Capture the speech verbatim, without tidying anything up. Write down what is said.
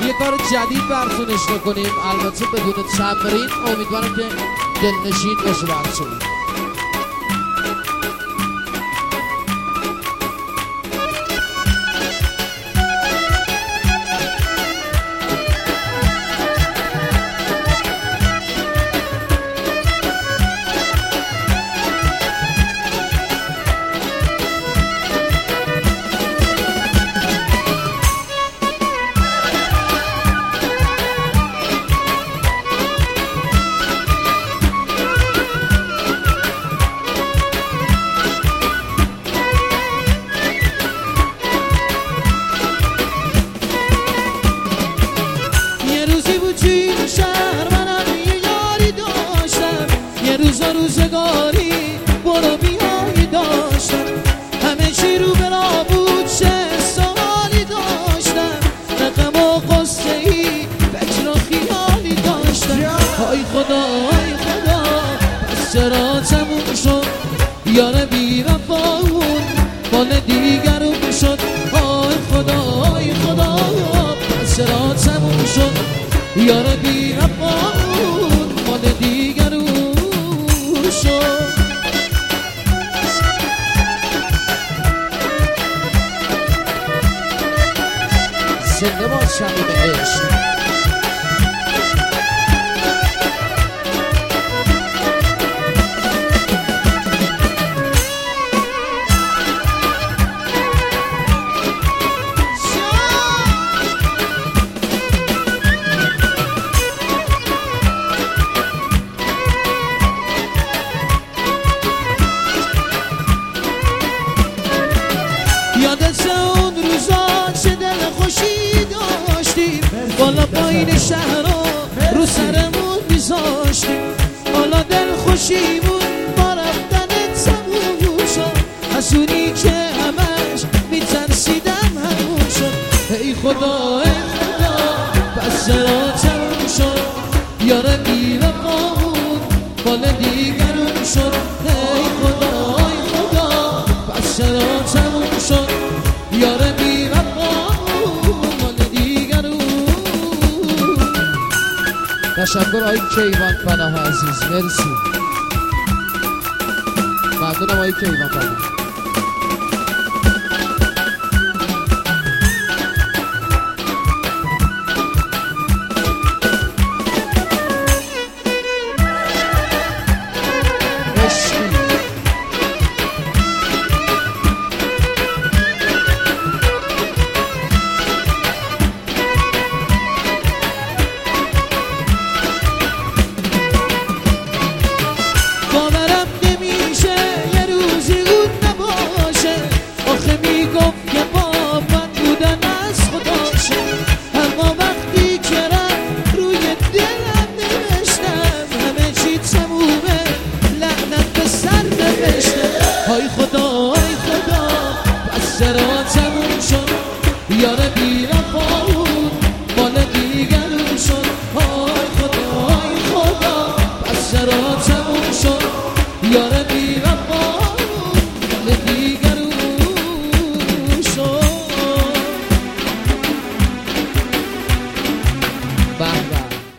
یه کار جدید براتون اجرا کنیم، البته بدون تمرین. امیدوارم که دلنشین باشه براتون. روزا روزگاری برو بیایی داشتم، همه چی رو برا بود، چه سوالی داشتم، رقم و قصه ای فکر و خیالی داشتم. های خدا های خدا پس چرا تموم شد یار بی وفاون مال دیگرون شد. های خدا های خدا پس چرا تموم شد یار بی وفاون مال دیگرون شد. زنده باد شمیم عشق. یادت اون روزا چه دل خوشی داشتیم، بالا پایین شهرها رو سرمون میذاشتیم. حالا دل خوشیمون با رفتنت تموم شد، از اونی که همش میترسیدم همون شد. ای خدا ای خدا پس چرا تموم شد یار بی وفامون مال دیگرون شد. ای خدا ای خدا پس چرا تموم شد یار بی وفامون مال دیگرون. تشکر آقای کیوان پناه عزیز، مرسی. ممنونم آقای کیوان پناه. گفت که با من بودن از خداشه، اما وقتی که رفت روی دلم نوشتم همه چی تمومه، لعنت به سر نوشتم. های خدا های خدا پس چرا تموم شد یار بی وفامون مال دیگرون شد. های خدا های خدا پس چرا تموم شد یار بی وفامون